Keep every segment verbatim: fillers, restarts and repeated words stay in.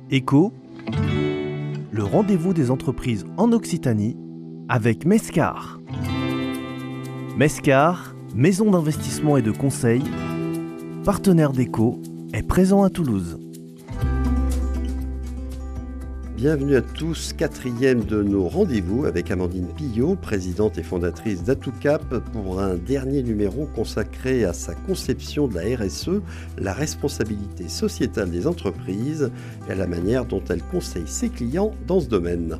Écho, le rendez-vous des entreprises en Occitanie avec Mescar. Mescar, maison d'investissement et de conseil, partenaire d'Écho, est présent à Toulouse. Bienvenue à tous, quatrième de nos rendez-vous avec Amandine Pillot, présidente et fondatrice d'Atoucap, pour un dernier numéro consacré à sa conception de la R S E, la responsabilité sociétale des entreprises, et à la manière dont elle conseille ses clients dans ce domaine.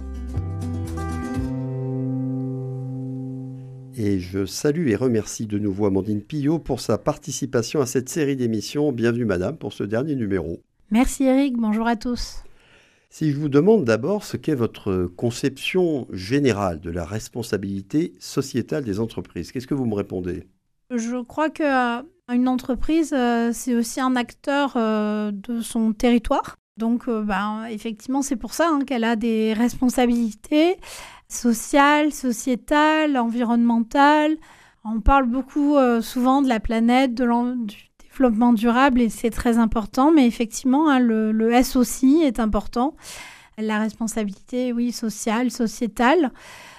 Et je salue et remercie de nouveau Amandine Pillot pour sa participation à cette série d'émissions. Bienvenue madame pour ce dernier numéro. Merci Eric, bonjour à tous. Si je vous demande d'abord ce qu'est votre conception générale de la responsabilité sociétale des entreprises, qu'est-ce que vous me répondez ? Je crois qu'une entreprise, c'est aussi un acteur de son territoire. Donc, ben, effectivement, c'est pour ça hein, qu'elle a des responsabilités sociales, sociétales, environnementales. On parle beaucoup euh, souvent de la planète, de l'en... du développement durable, et c'est très important. Mais effectivement, hein, le, le S aussi est important. La responsabilité, oui, sociale, sociétale.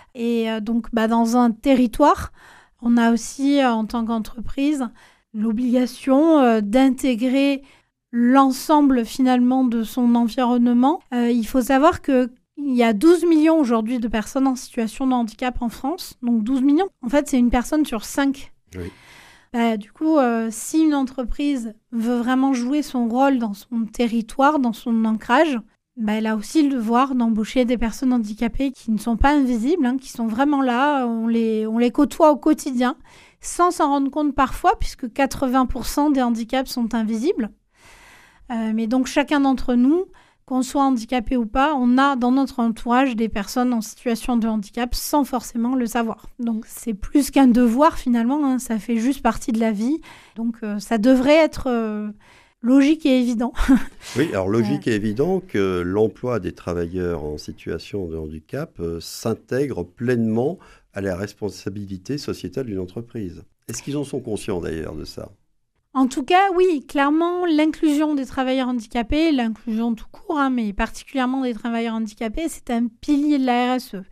Et euh, donc, bah, dans un territoire, on a aussi, euh, en tant qu'entreprise, l'obligation euh, d'intégrer l'ensemble, finalement, de son environnement. Euh, il faut savoir que il y a douze millions aujourd'hui de personnes en situation de handicap en France. Donc douze millions, en fait, c'est une personne sur cinq. Oui. Bah, du coup, euh, si une entreprise veut vraiment jouer son rôle dans son territoire, dans son ancrage, bah, elle a aussi le devoir d'embaucher des personnes handicapées qui ne sont pas invisibles, hein, qui sont vraiment là. On les, on les côtoie au quotidien, sans s'en rendre compte parfois, puisque quatre-vingts pour cent des handicaps sont invisibles. Euh, mais donc, chacun d'entre nous, qu'on soit handicapé ou pas, on a dans notre entourage des personnes en situation de handicap sans forcément le savoir. Donc c'est plus qu'un devoir finalement, hein, ça fait juste partie de la vie. Donc euh, ça devrait être euh, logique et évident. Oui, alors logique ouais. et évident que l'emploi des travailleurs en situation de handicap euh, s'intègre pleinement à la responsabilité sociétale d'une entreprise. Est-ce qu'ils en sont conscients d'ailleurs de ça ? En tout cas, oui, clairement, l'inclusion des travailleurs handicapés, l'inclusion tout court, hein, mais particulièrement des travailleurs handicapés, c'est un pilier de la R S E.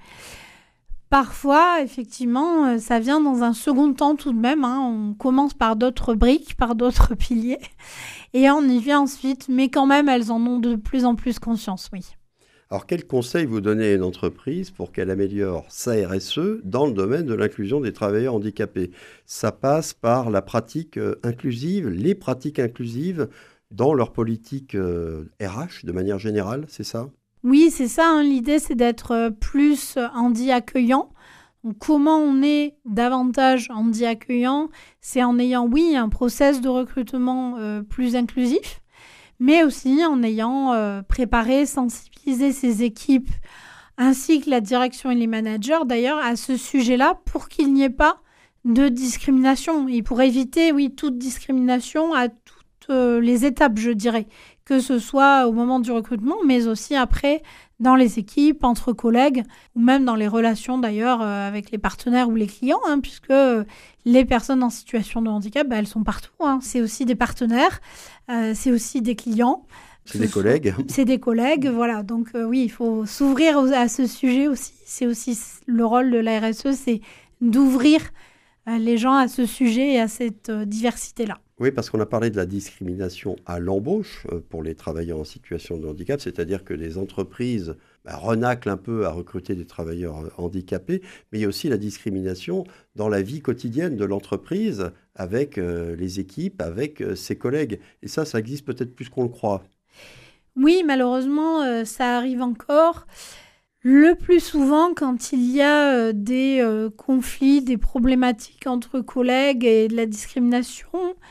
Parfois, effectivement, ça vient dans un second temps tout de même. Hein, on commence par d'autres briques, par d'autres piliers, et on y vient ensuite, mais quand même, elles en ont de plus en plus conscience, oui. Alors, quel conseil vous donnez à une entreprise pour qu'elle améliore sa R S E dans le domaine de l'inclusion des travailleurs handicapés ? Ça passe par la pratique euh, inclusive, les pratiques inclusives dans leur politique euh, R H de manière générale, c'est ça ? Oui, c'est ça. Hein, l'idée, c'est d'être plus handi accueillant. Donc, comment on est davantage handi accueillant ? C'est en ayant, oui, un process de recrutement euh, plus inclusif, mais aussi en ayant euh, préparé, sensibilisé ses équipes, ainsi que la direction et les managers, d'ailleurs, à ce sujet-là, pour qu'il n'y ait pas de discrimination. Et pour éviter, oui, toute discrimination à toutes euh, les étapes, je dirais, que ce soit au moment du recrutement, mais aussi après, dans les équipes, entre collègues, ou même dans les relations, d'ailleurs, euh, avec les partenaires ou les clients, hein, puisque euh, les personnes en situation de handicap, bah, elles sont partout. Hein. C'est aussi des partenaires, euh, c'est aussi des clients. C'est des collègues. C'est des collègues, voilà. Donc euh, oui, il faut s'ouvrir à ce sujet aussi. C'est aussi le rôle de la R S E, c'est d'ouvrir euh, les gens à ce sujet et à cette euh, diversité-là. Oui, parce qu'on a parlé de la discrimination à l'embauche pour les travailleurs en situation de handicap, c'est-à-dire que les entreprises bah, renaclent un peu à recruter des travailleurs handicapés, mais il y a aussi la discrimination dans la vie quotidienne de l'entreprise avec euh, les équipes, avec euh, ses collègues. Et ça, ça existe peut-être plus qu'on le croit. Oui, malheureusement, euh, ça arrive encore. Le plus souvent, quand il y a euh, des euh, conflits, des problématiques entre collègues et de la discrimination,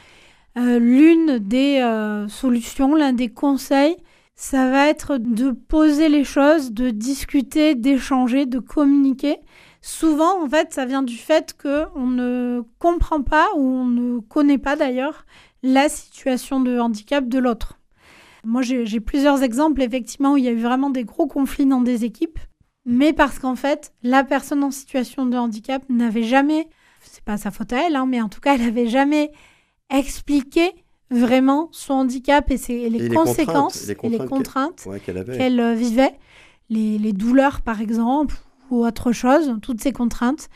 Euh, l'une des euh, solutions, l'un des conseils, ça va être de poser les choses, de discuter, d'échanger, de communiquer. Souvent, en fait, ça vient du fait qu'on ne comprend pas ou on ne connaît pas d'ailleurs la situation de handicap de l'autre. Moi, j'ai, j'ai plusieurs exemples, effectivement, où il y a eu vraiment des gros conflits dans des équipes, mais parce qu'en fait, la personne en situation de handicap n'avait jamais, c'est pas sa faute à elle, hein, mais en tout cas, elle n'avait jamais expliquer vraiment son handicap et, ses, et les et conséquences les contraintes, et les contraintes qu'elle, ouais, qu'elle, avait. qu'elle euh, vivait, les, les douleurs par exemple, ou autre chose, toutes ces contraintes.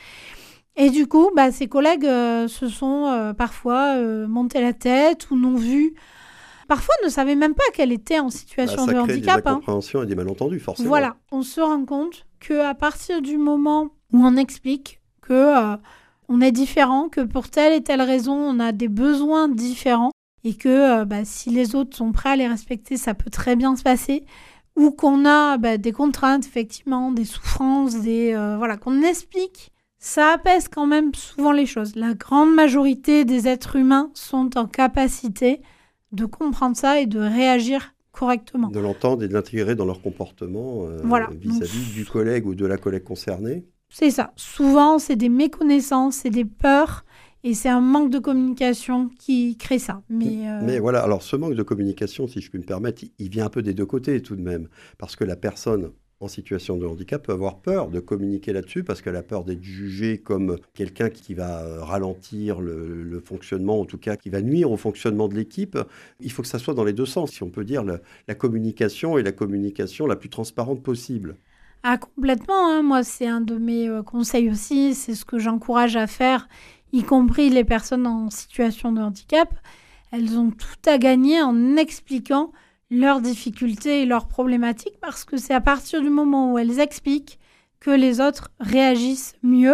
Et du coup, bah, ses collègues euh, se sont euh, parfois euh, montés la tête ou n'ont vu, parfois ne savaient même pas qu'elle était en situation bah, de ça crée handicap. des incompréhensions hein. et des malentendus, forcément. Voilà, on se rend compte qu'à partir du moment où on explique que euh, on est différent, que pour telle et telle raison, on a des besoins différents et que euh, bah, si les autres sont prêts à les respecter, ça peut très bien se passer. Ou qu'on a bah, des contraintes, effectivement, des souffrances, des euh, voilà, qu'on explique, ça apaise quand même souvent les choses. La grande majorité des êtres humains sont en capacité de comprendre ça et de réagir correctement. De l'entendre et de l'intégrer dans leur comportement euh, voilà. vis-à-vis Donc, du collègue ou de la collègue concernée. C'est ça. Souvent, c'est des méconnaissances, c'est des peurs. Et c'est un manque de communication qui crée ça. Mais, euh... Mais voilà, alors ce manque de communication, si je puis me permettre, il vient un peu des deux côtés tout de même. Parce que la personne en situation de handicap peut avoir peur de communiquer là-dessus parce qu'elle a peur d'être jugée comme quelqu'un qui va ralentir le, le fonctionnement, en tout cas qui va nuire au fonctionnement de l'équipe. Il faut que ça soit dans les deux sens, si on peut dire, la, la communication et la communication la plus transparente possible. Ah, complètement. Hein. Moi, c'est un de mes euh, conseils aussi. C'est ce que j'encourage à faire, y compris les personnes en situation de handicap. Elles ont tout à gagner en expliquant leurs difficultés et leurs problématiques parce que c'est à partir du moment où elles expliquent que les autres réagissent mieux.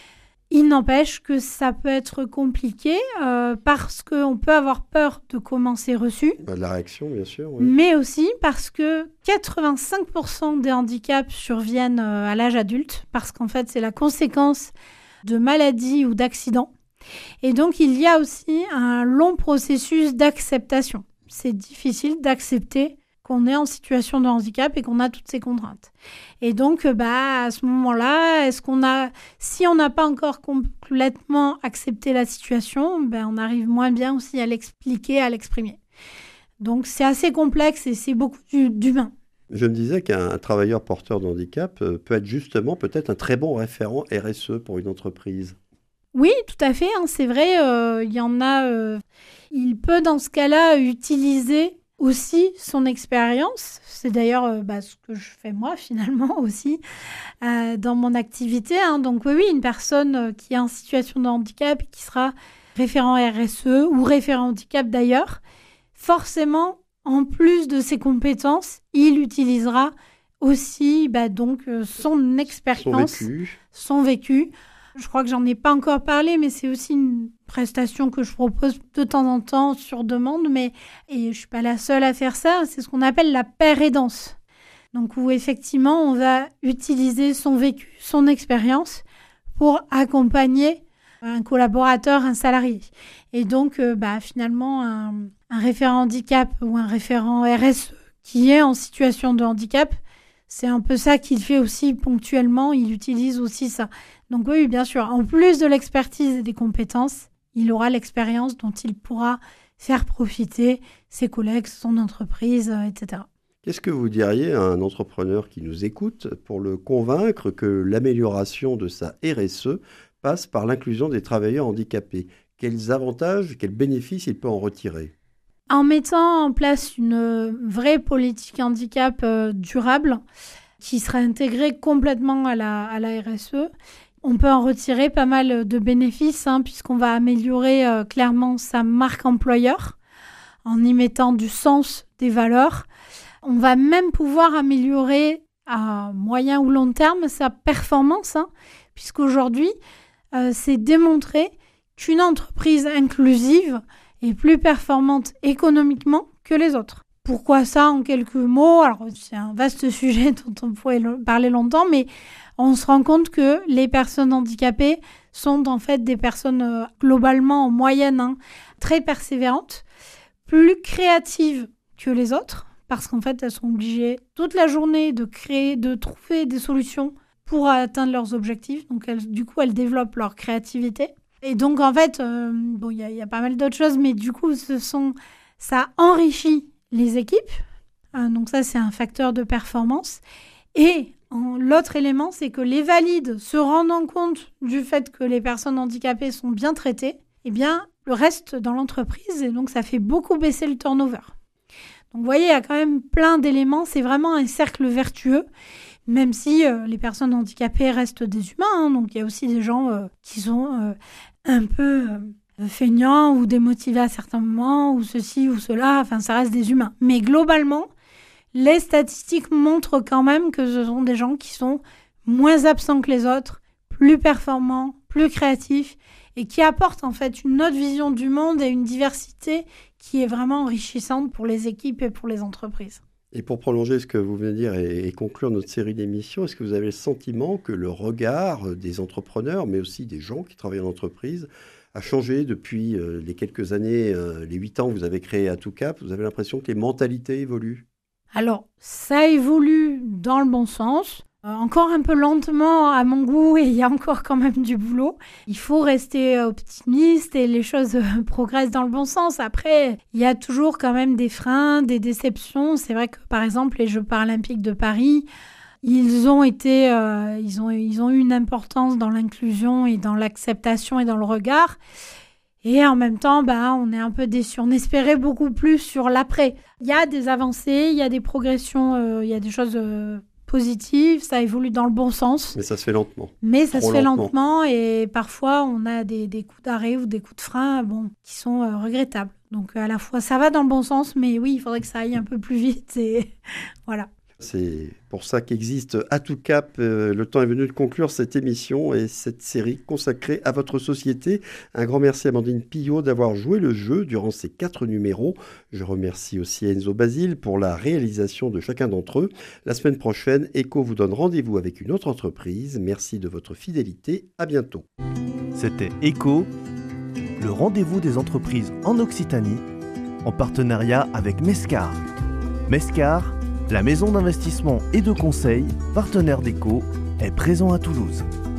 Il n'empêche que ça peut être compliqué euh, parce qu'on peut avoir peur de comment c'est reçu. Bah, de la réaction, bien sûr. Ouais. Mais aussi parce que quatre-vingt-cinq pour cent des handicaps surviennent euh, à l'âge adulte parce qu'en fait, c'est la conséquence de maladies ou d'accidents. Et donc, il y a aussi un long processus d'acceptation. C'est difficile d'accepter qu'on est en situation de handicap et qu'on a toutes ces contraintes. Et donc, bah, à ce moment-là, est-ce qu'on a, si on n'a pas encore complètement accepté la situation, ben, on arrive moins bien aussi à l'expliquer, à l'exprimer. Donc, c'est assez complexe et c'est beaucoup d'humain. Je me disais qu'un travailleur porteur de handicap peut être justement peut-être un très bon référent R S E pour une entreprise. Oui, tout à fait. Hein, c'est vrai, euh, il y en a... Euh, il peut, dans ce cas-là, utiliser aussi son expérience. C'est d'ailleurs euh, bah, ce que je fais moi, finalement, aussi, euh, dans mon activité. Hein. Donc oui, oui, une personne euh, qui est en situation de handicap et qui sera référent R S E ou référent handicap d'ailleurs, forcément, en plus de ses compétences, il utilisera aussi bah, donc, euh, son expérience, son vécu. son vécu. Je crois que j'en ai pas encore parlé, mais c'est aussi une prestation que je propose de temps en temps sur demande. Mais, et je suis pas la seule à faire ça, c'est ce qu'on appelle la paire aidance. Donc où effectivement, on va utiliser son vécu, son expérience pour accompagner un collaborateur, un salarié. Et donc, euh, bah, finalement, un, un référent handicap ou un référent R S E qui est en situation de handicap, c'est un peu ça qu'il fait aussi ponctuellement, il utilise aussi ça. Donc oui, bien sûr, en plus de l'expertise et des compétences, il aura l'expérience dont il pourra faire profiter ses collègues, son entreprise, et cetera. Qu'est-ce que vous diriez à un entrepreneur qui nous écoute pour le convaincre que l'amélioration de sa R S E passe par l'inclusion des travailleurs handicapés? Quels avantages, quels bénéfices il peut en retirer? En mettant en place une vraie politique handicap euh, durable qui sera intégrée complètement à la, à la R S E, on peut en retirer pas mal de bénéfices hein, puisqu'on va améliorer euh, clairement sa marque employeur en y mettant du sens, des valeurs. On va même pouvoir améliorer à moyen ou long terme sa performance hein, puisqu'aujourd'hui, euh, c'est démontré qu'une entreprise inclusive est plus performante économiquement que les autres. Pourquoi ça en quelques mots? Alors, c'est un vaste sujet dont on pourrait parler longtemps, mais on se rend compte que les personnes handicapées sont en fait des personnes euh, globalement en moyenne hein, très persévérantes, plus créatives que les autres, parce qu'en fait, elles sont obligées toute la journée de créer, de trouver des solutions pour atteindre leurs objectifs. Donc, elles, du coup, elles développent leur créativité. Et donc, en fait, euh, bon, il y, y a pas mal d'autres choses, mais du coup, ce sont, ça enrichit les équipes. Euh, donc ça, c'est un facteur de performance. Et en, l'autre élément, c'est que les valides se rendant compte du fait que les personnes handicapées sont bien traitées, eh bien, reste dans l'entreprise et donc ça fait beaucoup baisser le turnover. Donc vous voyez, il y a quand même plein d'éléments, c'est vraiment un cercle vertueux, même si euh, les personnes handicapées restent des humains, hein, donc il y a aussi des gens euh, qui sont euh, un peu euh, feignants ou démotivés à certains moments, ou ceci ou cela, enfin ça reste des humains. Mais globalement, les statistiques montrent quand même que ce sont des gens qui sont moins absents que les autres, plus performants, plus créatifs, et qui apportent en fait une autre vision du monde et une diversité qui est vraiment enrichissante pour les équipes et pour les entreprises. Et pour prolonger ce que vous venez de dire et, et conclure notre série d'émissions, est-ce que vous avez le sentiment que le regard des entrepreneurs, mais aussi des gens qui travaillent en entreprise, a changé depuis euh, les quelques années, euh, les huit ans que vous avez créé Atoucap? Vous avez l'impression que les mentalités évoluent? Alors, ça évolue dans le bon sens. Euh, encore un peu lentement à mon goût et il y a encore quand même du boulot. Il faut rester optimiste et les choses euh, progressent dans le bon sens. Après, il y a toujours quand même des freins, des déceptions. C'est vrai que par exemple, les Jeux paralympiques de Paris, ils ont été, euh, ils ont, ils ont eu une importance dans l'inclusion et dans l'acceptation et dans le regard. Et en même temps, bah, on est un peu déçus. On espérait beaucoup plus sur l'après. Il y a des avancées, il y a des progressions, euh, il y a des choses euh, positives, ça évolue dans le bon sens. Mais ça se fait lentement. Mais ça Trop se fait lentement. lentement et parfois on a des, des coups d'arrêt ou des coups de frein bon, qui sont euh, regrettables. Donc à la fois ça va dans le bon sens, mais oui, il faudrait que ça aille un peu plus vite et voilà. C'est pour ça qu'existe Atoucap. Euh, le temps est venu de conclure cette émission et cette série consacrée à votre société. Un grand merci à Amandine Pillot d'avoir joué le jeu durant ces quatre numéros. Je remercie aussi Enzo Basile pour la réalisation de chacun d'entre eux. La semaine prochaine, Eco vous donne rendez-vous avec une autre entreprise. Merci de votre fidélité. À bientôt. C'était Eco, le rendez-vous des entreprises en Occitanie, en partenariat avec Mescar. Mescar, la maison d'investissement et de conseil, partenaire d'Eco, est présent à Toulouse.